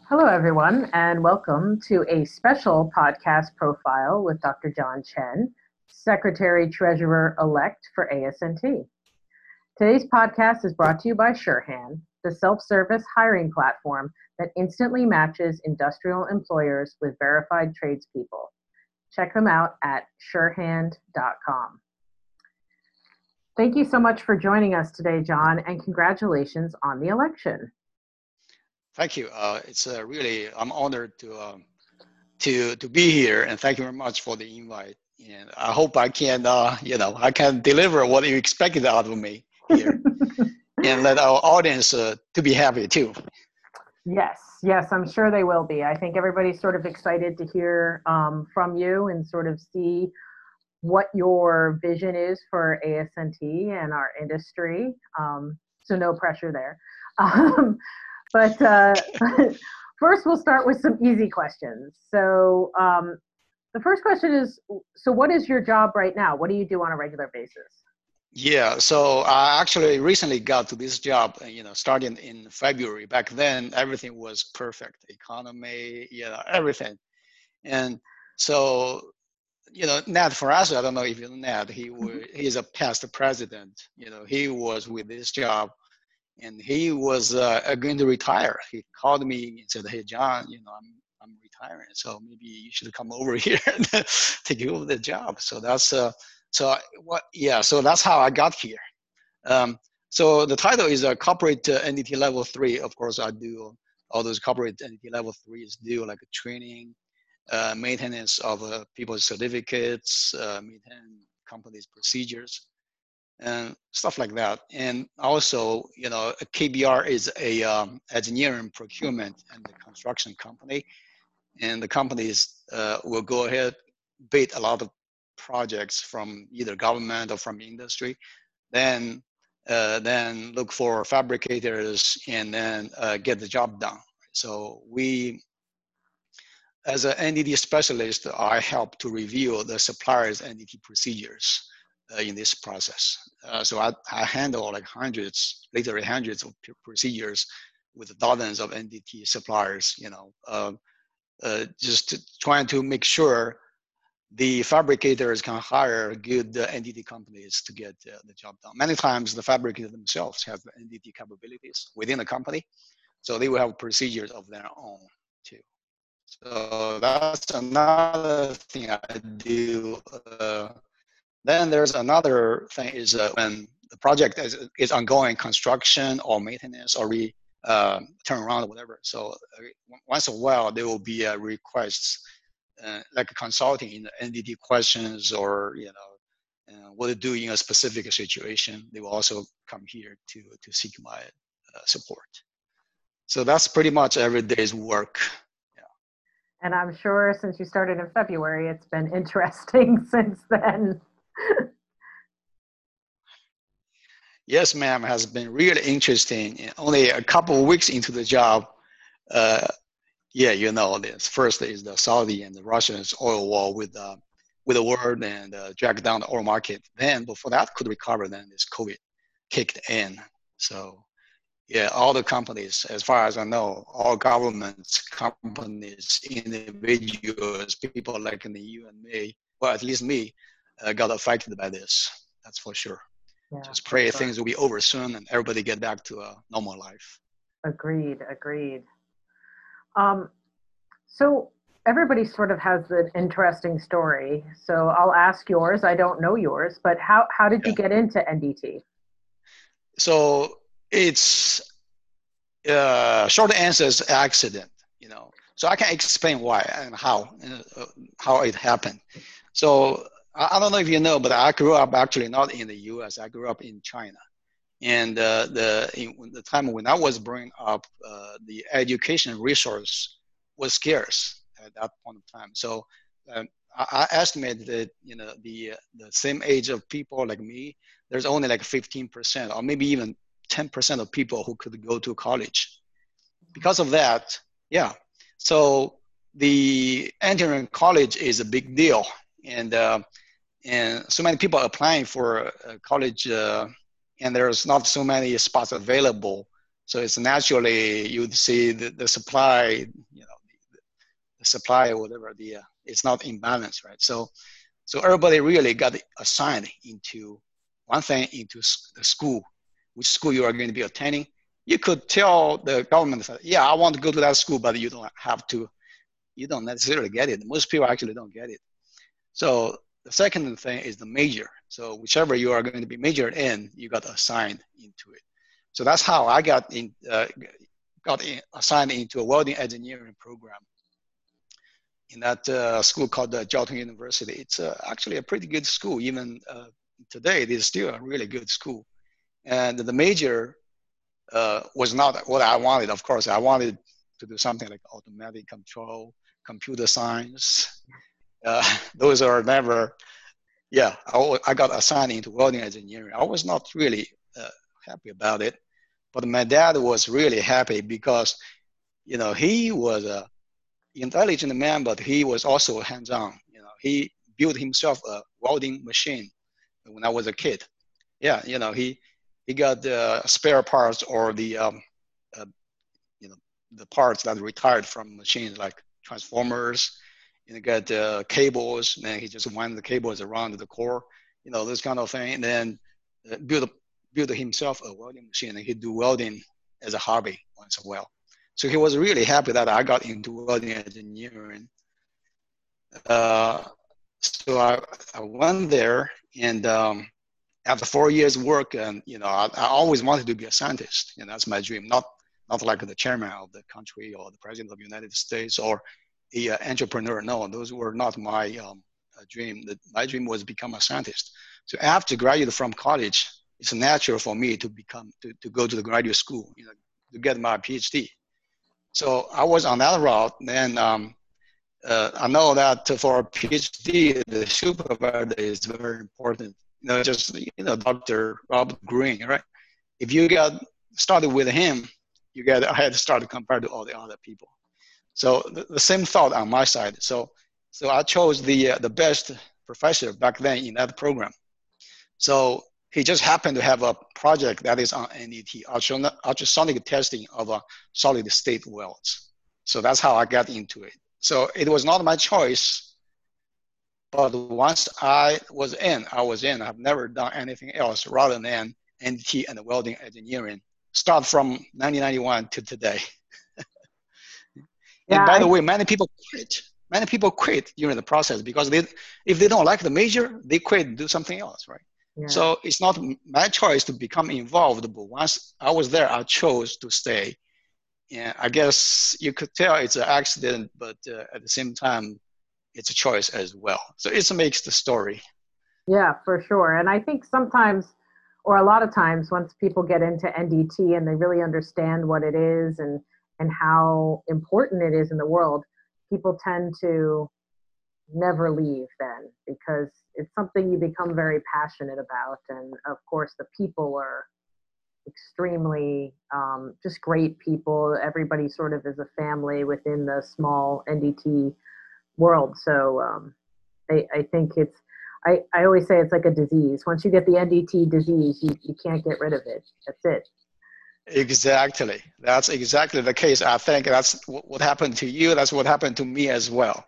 Hello, everyone, and welcome to a special podcast profile with Dr. John Chen, Secretary Treasurer elect for ASNT. Today's podcast is brought to you by Surehand, the self service hiring platform that instantly matches industrial employers with verified tradespeople. Check them out at surehand.com. Thank you so much for joining us today, John, and congratulations on the election. Thank you. It's really, I'm honored to be here, and thank you very much for the invite. And I hope I can, I can deliver what you expected out of me here, and let our audience to be happy too. Yes, I'm sure they will be. I think everybody's sort of excited to hear from you and sort of see what your vision is for ASNT and our industry. So no pressure there. But first, we'll start with some easy questions. So the first question is, so what is your job right now? What do you do on a regular basis? Yeah, so I actually recently got to this job, starting in February. Back then, everything was perfect, economy, everything. And so, Ned Farazo, I don't know if you know Ned, he's a past president. He was with this job. And he was going to retire. He called me and said, "Hey, John, I'm retiring, so maybe you should come over here and take over the job." So that's so that's how I got here. So the title is a corporate entity level 3. Of course, I do all those corporate entity level 3s, do like training, maintenance of people's certificates, maintain companies' procedures, and stuff like that. And also, KBR is a engineering, procurement, and the construction company. And the companies will go ahead, bid a lot of projects from either government or from industry, then look for fabricators and then get the job done. So we, as an NDT specialist, I help to review the supplier's NDT procedures in this process. So I handle like literally hundreds of procedures with dozens of NDT suppliers, just trying to make sure the fabricators can hire good NDT companies to get the job done. Many times the fabricators themselves have the NDT capabilities within the company, so they will have procedures of their own too. So that's another thing I do. Then there's another thing is when the project is ongoing construction or maintenance or turnaround or whatever. So once in a while, there will be requests like consulting in the NDT questions or, what to do in a specific situation. They will also come here to seek my support. So that's pretty much every day's work. Yeah. And I'm sure since you started in February, it's been interesting since then. Yes, ma'am, has been really interesting. Only a couple of weeks into the job, this. First is the Saudi and the Russians oil war with the world and dragged down the oil market. Then before that could recover, then this COVID kicked in. So yeah, all the companies, as far as I know, all governments, companies, individuals, people like you and me, well, at least me, got affected by this. That's for sure. Yeah, just pray things will be over soon and everybody get back to a normal life. Agreed. So everybody sort of has an interesting story. So I'll ask yours. I don't know yours, but how did you get into NDT? So it's short answer is accident, So I can explain why and how it happened. So I don't know if you know, but I grew up actually not in the U.S. I grew up in China, and the time when I was growing up, the education resource was scarce at that point of time. So I estimate that the same age of people like me, there's only like 15% or maybe even 10% of people who could go to college. Because of that, yeah. So the entering college is a big deal, and so many people are applying for college, and there's not so many spots available. So it's naturally you'd see the supply, the supply or whatever, it's not in balance, right? So everybody really got assigned into one thing, into the school, which school you are going to be attending. You could tell the government, yeah, I want to go to that school, but you don't necessarily get it. Most people actually don't get it. So the second thing is the major. So whichever you are going to be majored in, you got assigned into it. So that's how I got assigned into a welding engineering program in that school called Jiao Tong University. It's actually a pretty good school. Even today, it is still a really good school. And the major was not what I wanted. Of course, I wanted to do something like automatic control, computer science. Those are never, I got assigned into welding engineering. I was not really happy about it, but my dad was really happy because, he was a intelligent man, but he was also hands-on. He built himself a welding machine when I was a kid. Yeah, he got the spare parts or the the parts that retired from machines like transformers. Got cables, and he just wound the cables around the core, this kind of thing. And then build himself a welding machine, and he'd do welding as a hobby once in a while. So he was really happy that I got into welding engineering. So I went there, and after 4 years work, and I always wanted to be a scientist. That's my dream. Not like the chairman of the country or the president of the United States or a entrepreneur. No, those were not my dream. My dream was become a scientist. So after graduating from college, it's natural for me to go to the graduate school, to get my PhD. So I was on that route. Then I know that for a PhD, the supervisor is very important. Dr. Robert Greene, right? If you got started with him, you get a head start compared to all the other people. So the same thought on my side. So I chose the best professor back then in that program. So he just happened to have a project that is on NDT, ultrasonic testing of solid state welds. So that's how I got into it. So it was not my choice, but once I was in. I've never done anything else rather than NDT and welding engineering. Start from 1991 to today. And by the way, many people quit during the process because if they don't like the major, they quit and do something else, right? Yeah. So it's not my choice to become involved, but once I was there, I chose to stay. And I guess you could tell it's an accident, but at the same time, it's a choice as well. So it makes the story. Yeah, for sure. And I think sometimes, or a lot of times, once people get into NDT and they really understand what it is and how important it is in the world, people tend to never leave then because it's something you become very passionate about. And of course, the people are extremely just great people. Everybody sort of is a family within the small NDT world. So I think I always say it's like a disease. Once you get the NDT disease, you can't get rid of it. That's it. Exactly. That's exactly the case. I think that's what happened to you. That's what happened to me as well.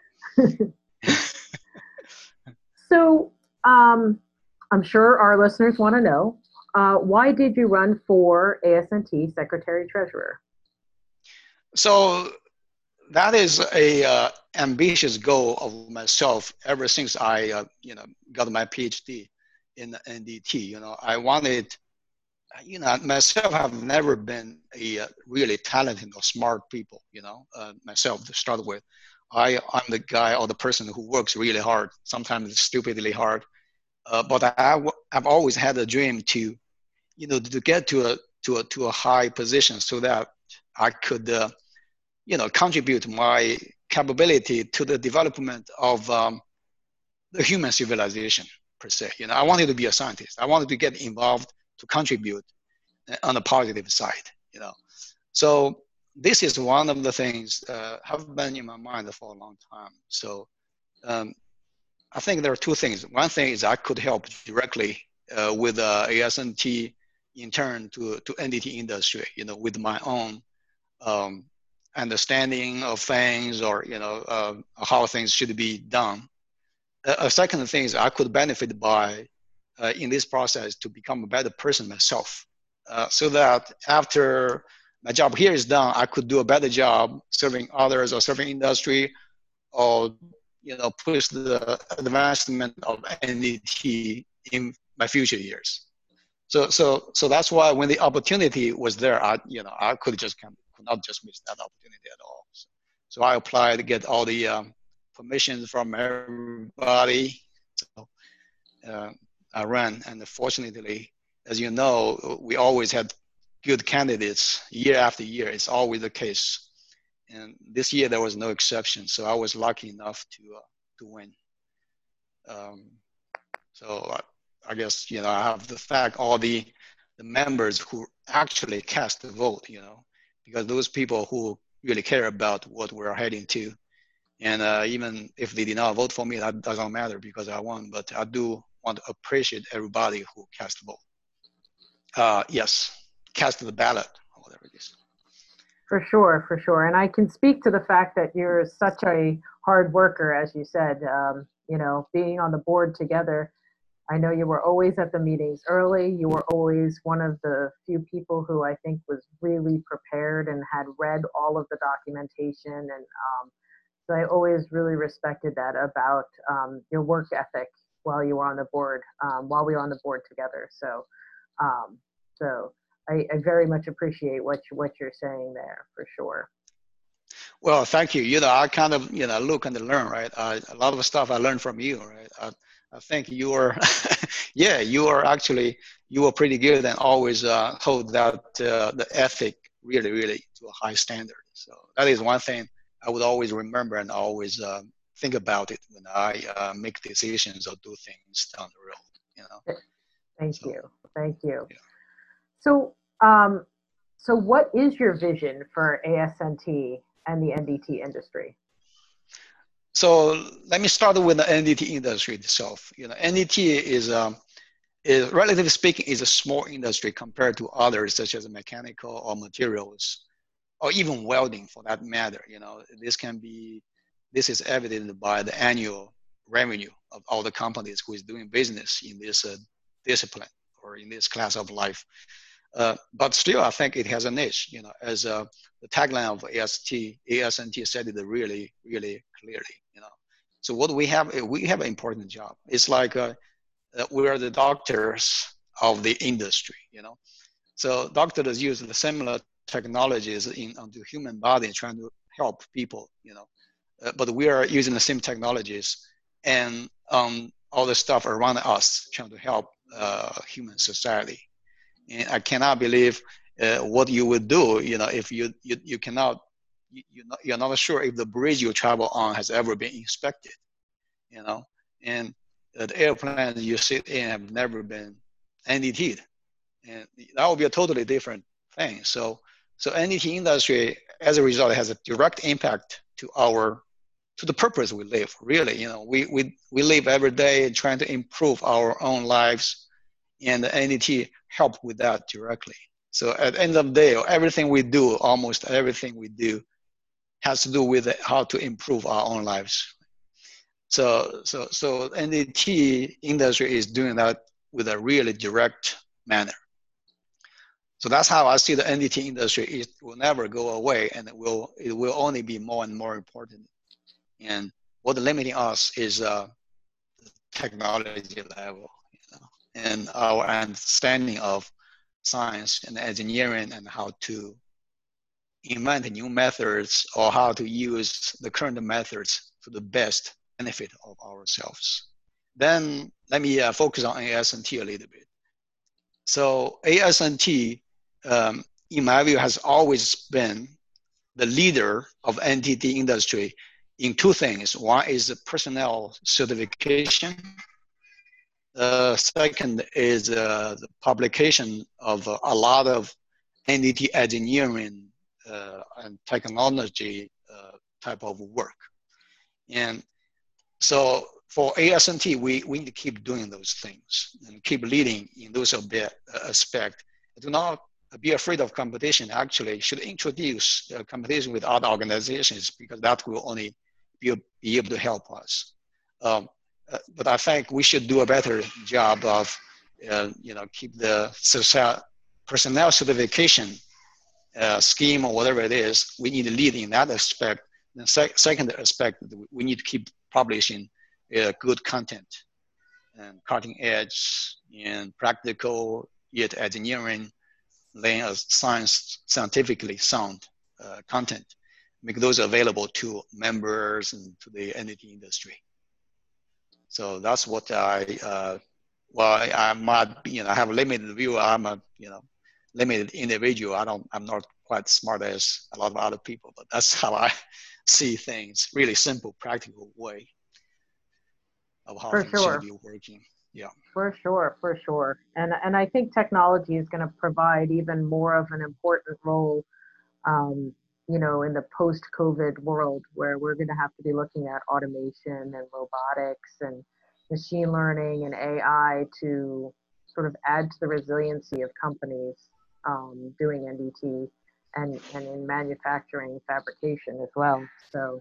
So I'm sure our listeners want to know, why did you run for ASNT Secretary Treasurer? So that is a ambitious goal of myself ever since I got my PhD in NDT. I wanted, myself have never been a really talented or smart people, myself to start with. I'm the guy or the person who works really hard, sometimes stupidly hard. But I've always had a dream to get to a high position so that I could, contribute my capability to the development of the human civilization per se. I wanted to be a scientist. I wanted to get involved to contribute on the positive side. So this is one of the things have been in my mind for a long time. So I think there are two things. One thing is I could help directly with ASNT, in turn to NDT industry, with my own understanding of things, or how things should be done. A second thing is I could benefit by in this process to become a better person myself, so that after my job here is done, I could do a better job serving others or serving industry, or push the advancement of NDT in my future years. So that's why when the opportunity was there, I could not just miss that opportunity at all. So I applied to get all the permissions from everybody. So I ran, and fortunately, as you know, we always had good candidates year after year. It's always the case, and this year there was no exception. So I was lucky enough to win. So I guess I have to thank all the members who actually cast the vote. Because those people who really care about what we're heading to, and even if they did not vote for me, that doesn't matter because I won. But I do want to appreciate everybody who cast the vote. Yes, cast the ballot, or whatever it is. For sure. And I can speak to the fact that you're such a hard worker, as you said, being on the board together. I know you were always at the meetings early. You were always one of the few people who I think was really prepared and had read all of the documentation. And so I always really respected that about your work ethic while you were on the board, while we were on the board together. So I very much appreciate what you're saying there, for sure. Well, thank you. I kind of, look and learn, right? A lot of stuff I learned from you, right? I think you were, yeah, you were pretty good and always hold that the ethic really to a high standard. So that is one thing I would always remember and always think about it when I make decisions or do things down the road. Thank you. Yeah. So what is your vision for ASNT and the NDT industry? So let me start with the NDT industry itself. NDT is relatively speaking, is a small industry compared to others such as mechanical or materials, or even welding for that matter. This is evident by the annual revenue of all the companies who is doing business in this discipline or in this class of life. But still, I think it has a niche, as the tagline of ASNT said it really clearly, So what we have an important job. It's like we are the doctors of the industry, So doctors use the similar technologies on the human body trying to help people, but we are using the same technologies and all the stuff around us trying to help human society. And I cannot believe what you would do, if you cannot, you're not sure if the bridge you travel on has ever been inspected, and the airplanes you sit in have never been NDT'd, and that would be a totally different thing. So NDT industry, as a result, has a direct impact to the purpose we live. Really, we live every day trying to improve our own lives, and the NDT help with that directly. So at the end of the day, almost everything we do has to do with how to improve our own lives. So NDT industry is doing that with a really direct manner. So that's how I see the NDT industry. It will never go away, and it will only be more and more important. And what limiting us is the technology level, and our understanding of science and engineering and how to invent new methods or how to use the current methods to the best benefit of ourselves. Then let me focus on ASNT a little bit. So ASNT, in my view, has always been the leader of NDT industry in two things. One is the personnel certification. Second is the publication of a lot of NDT engineering and technology type of work. And so for ASNT, we need to keep doing those things and keep leading in those aspects, do not be afraid of competition. Actually, should introduce competition with other organizations, because that will only be able to help us. But I think we should do a better job of, keep the personnel certification scheme or whatever it is. We need to lead in that aspect. The second aspect, we need to keep publishing good content and cutting edge and practical yet engineering, laying a scientifically sound content, make those available to members and to the entity industry. So that's what I might be, I have a limited view. I'm a, limited individual. I'm not quite smart as a lot of other people, but that's how I see things. Really simple, practical way of how things should be working. Yeah. For sure. And I think technology is going to provide even more of an important role, in the post-COVID world, where we're going to have to be looking at automation and robotics and machine learning and AI to sort of add to the resiliency of companies doing NDT and in manufacturing fabrication as well. So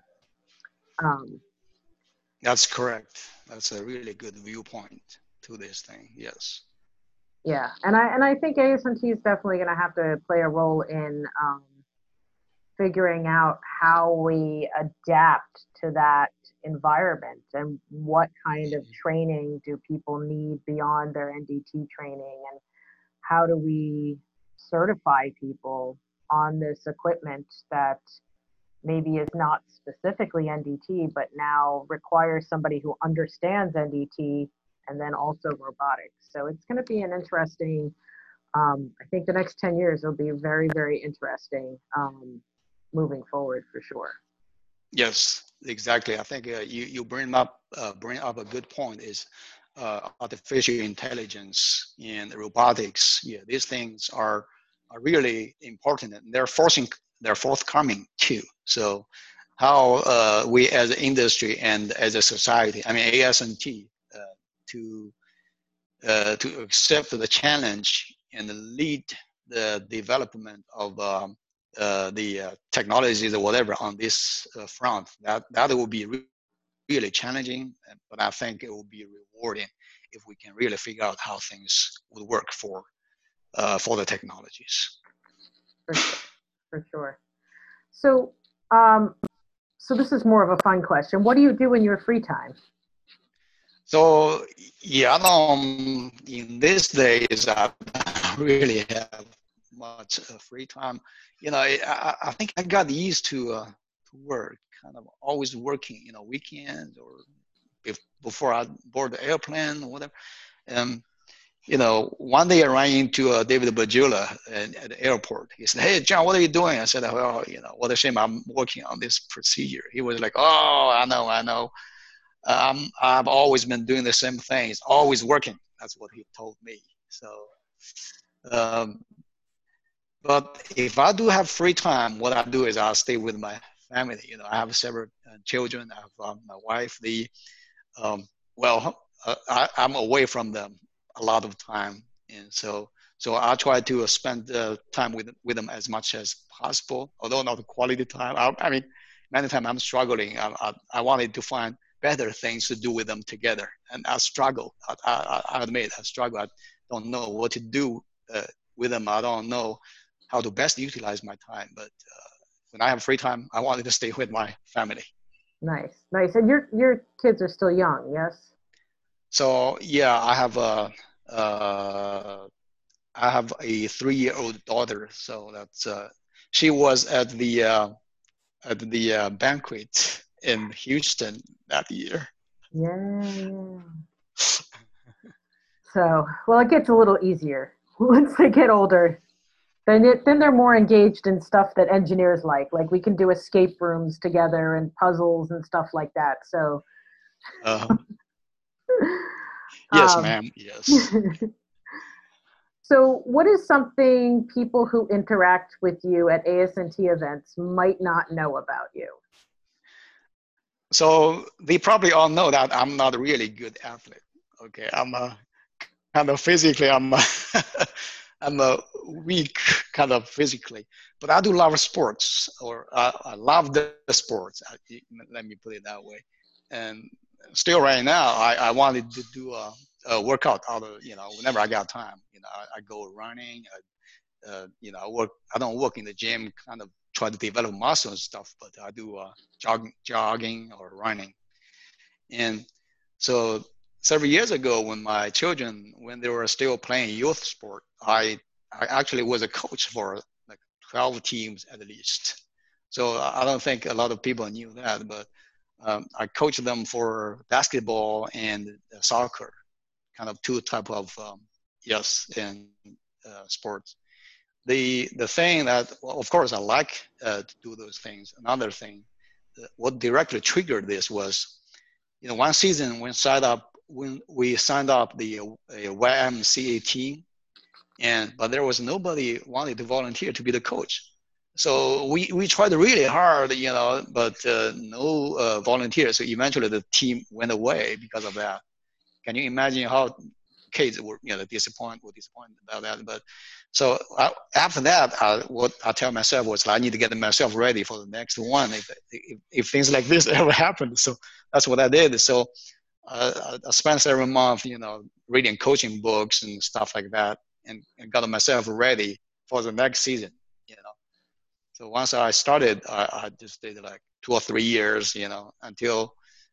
that's correct. That's a really good viewpoint to this thing. Yes. Yeah, and I think ASNT is definitely going to have to play a role in figuring out how we adapt to that environment and what kind of training do people need beyond their NDT training, and how do we certify people on this equipment that maybe is not specifically NDT, but now requires somebody who understands NDT and then also robotics. So it's going to be an interesting, I think the next 10 years will be very, very interesting moving forward for sure. Yes, exactly. I think you bring up a good point, is artificial intelligence and robotics. Yeah, these things are really important, and they're forthcoming too. So how we as an industry and as a society, I mean ASNT, to accept the challenge and lead the development of the technologies or whatever on this front, that will be really challenging, but I think it will be rewarding if we can really figure out how things would work for the technologies. For sure. So, so this is more of a fun question. What do you do in your free time? So, yeah, in these days, I don't really have much free time. I think I got used to work, kind of always working, weekends or before I board the airplane or whatever. One day I ran into David Bajula at the airport. He said, "Hey, John, what are you doing?" I said, "Well, what a shame, I'm working on this procedure." He was like, "Oh, I know. I've always been doing the same things, always working." That's what he told me. So, but if I do have free time, what I do is I'll stay with my family. I have several children. I have my wife. I'm away from them a lot of time, and so I try to spend time with them as much as possible, although not quality time. I mean, many times I'm struggling. I wanted to find better things to do with them together, and I struggle. I admit I struggle. I don't know what to do with them. I don't know how to best utilize my time. But when I have free time, I wanted to stay with my family. Nice. And your kids are still young, yes? So yeah, I have a 3-year-old daughter. So that's she was at the banquet in Houston that year. Yeah. So, well, it gets a little easier once they get older. Then they're more engaged in stuff that engineers like. Like we can do escape rooms together and puzzles and stuff like that. So. Yes, ma'am. Yes. So what is something people who interact with you at ASNT events might not know about you? So they probably all know that I'm not a really good athlete. Okay, I'm kind of physically, I'm I'm weak kind of physically, but I do love sports, or I love the sports. Let me put it that way. And still, right now, I wanted to do a workout out of whenever I got time. I go running. I work. I don't work in the gym, kind of try to develop muscle and stuff, but I do jogging or running. And so several years ago, when my children, when they were still playing youth sport, I actually was a coach for like 12 teams at least. So I don't think a lot of people knew that, but I coached them for basketball and soccer, kind of two type of yes, and sports. The thing that, well, of course, I like to do those things. Another thing, what directly triggered this was, one season when we signed up the YMCA team, but there was nobody wanted to volunteer to be the coach. So we tried really hard, but no volunteers. So eventually the team went away because of that. Can you imagine how kids were, disappointed about that? But so after that, what I tell myself was I need to get myself ready for the next one if things like this ever happen. So that's what I did. So I spent every month, reading coaching books and stuff like that, and got myself ready for the next season. So once I started, I just did like 2 or 3 years, until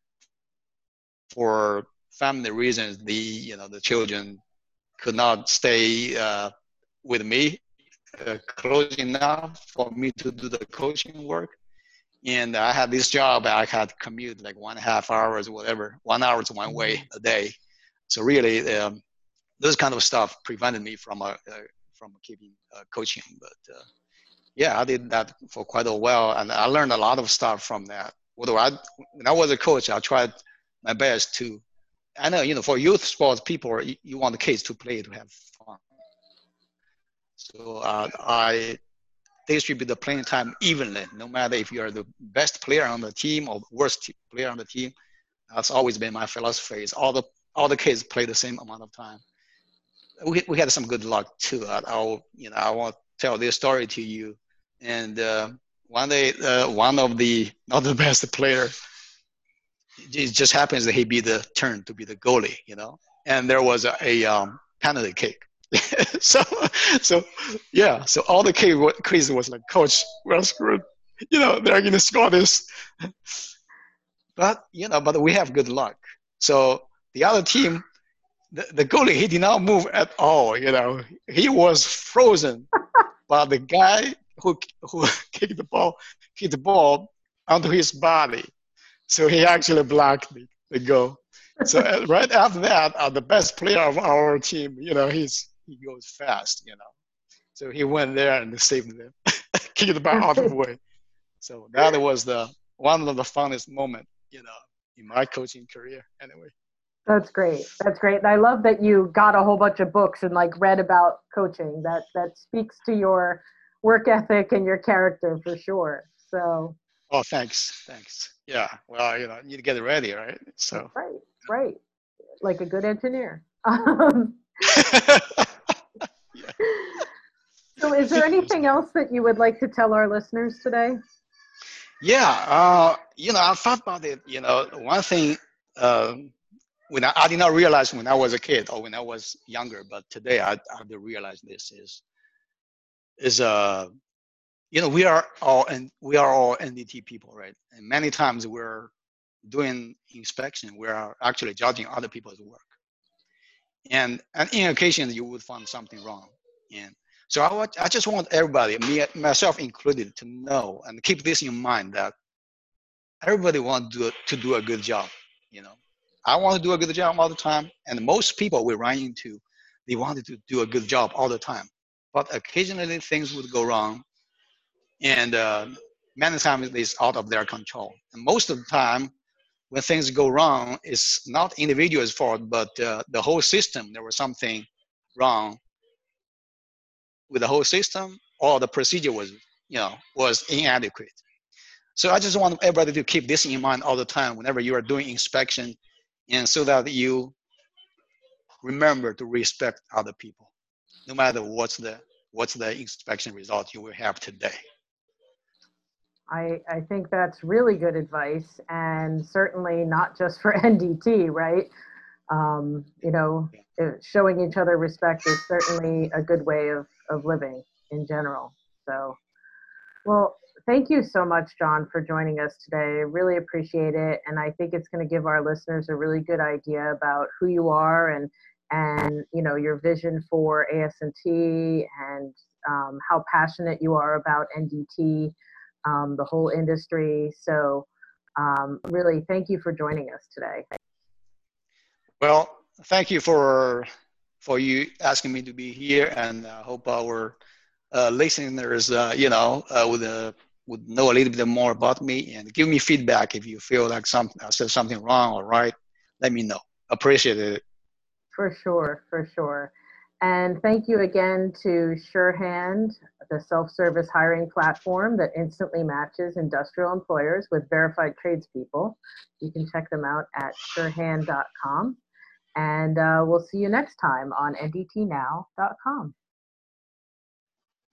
for family reasons, the children could not stay with me close enough for me to do the coaching work. And I had this job, I had to commute like 1.5 hours, whatever, 1 hour to one way a day. So really, those kind of stuff prevented me from keeping coaching. But yeah, I did that for quite a while, and I learned a lot of stuff from that. Although when I was a coach, I tried my best to. I know, for youth sports, people you want the kids to play to have fun. So I distribute the playing time evenly, no matter if you're the best player on the team or the worst player on the team. That's always been my philosophy. Is all the kids play the same amount of time. We had some good luck too. I want to tell this story to you. And one day, one of the not the best player, it just happens that he be the turn to be the goalie, and there was a penalty kick. so yeah, so all the kids was like, coach, we're screwed, they're gonna score this. But we have good luck. So the other team, the goalie, he did not move at all. He was frozen. But the guy who kicked the ball onto his body, so he actually blocked the goal. So right after that, the best player of our team, he goes fast, So he went there and saved them, kicked the ball out of the way. So that was one of the funnest moments, in my coaching career. Anyway. That's great. That's great. And I love that you got a whole bunch of books and read about coaching. That speaks to your work ethic and your character for sure. So. Oh, thanks. Yeah. Well, you need to get it ready, right? So. Right. Like a good engineer. Yeah. So is there anything else that you would like to tell our listeners today? Yeah. I thought about it. One thing, when I did not realize when I was a kid or when I was younger, but today I do realize this is we are all NDT people, right? And many times we're doing inspection, we are actually judging other people's work, and in occasions you would find something wrong. And so I just want everybody, myself included, to know and keep this in mind that everybody wants to do a good job. I want to do a good job all the time, and most people we run into, they wanted to do a good job all the time, but occasionally things would go wrong, and many times it's out of their control. And most of the time, when things go wrong, it's not individual's fault, but the whole system. There was something wrong with the whole system, or the procedure was inadequate. So I just want everybody to keep this in mind all the time whenever you are doing inspection, and so that you remember to respect other people. no matter what's the inspection result you will have today. I think that's really good advice, and certainly not just for NDT, right? You know, showing each other respect is certainly a good way of living in general. So, well, thank you so much, John, for joining us today. Really appreciate it, and I think it's going to give our listeners a really good idea about who you are and you know your vision for AS&T and how passionate you are about NDT, the whole industry. So, really, thank you for joining us today. Well, thank you for you asking me to be here, and I hope our listeners, would know a little bit more about me and give me feedback if you feel like I said something wrong or right. Let me know. Appreciate it. For sure, for sure. And thank you again to SureHand, the self-service hiring platform that instantly matches industrial employers with verified tradespeople. You can check them out at surehand.com. And we'll see you next time on ndtnow.com.